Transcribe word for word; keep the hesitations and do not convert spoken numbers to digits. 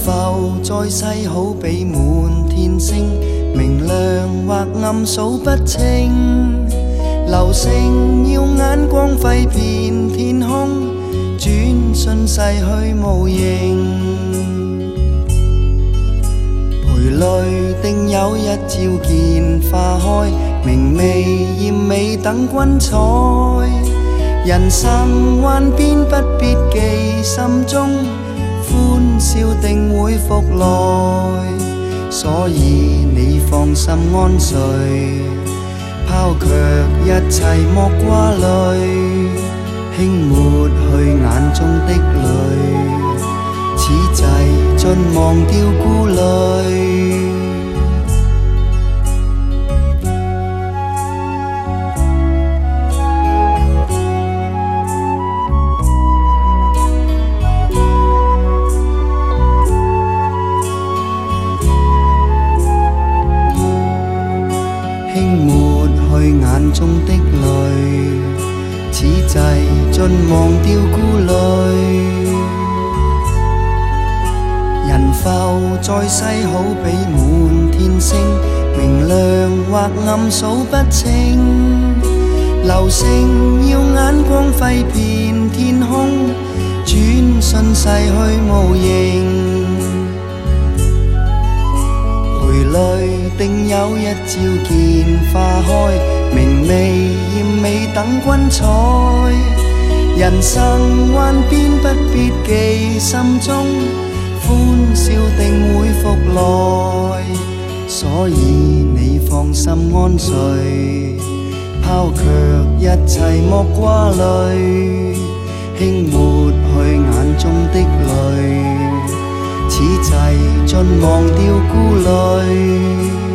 浮在世好比滿天星，明亮或暗數不清。流星耀眼光輝遍天空，轉瞬逝去無形。陪侶定有一朝見花開，明媚豔美等君采。人生幻變不必記心中，歡笑定會復來，所以你放心安睡，拋卻一切莫掛慮，輕抹去眼中的淚，此際盡忘掉顧慮。輕抹去眼中的淚，此際盡忘掉顧慮。人浮在世好比滿天星，明亮或暗數不清。流星耀眼光輝遍天空，轉瞬逝去無形。陪侶定有一朝見花開，明媚豔美等君采。人生幻變不必記心中，歡笑定會復來，所以你放心安睡，拋卻一切莫掛慮，輕抹去眼中的淚，此際盡忘掉顧慮。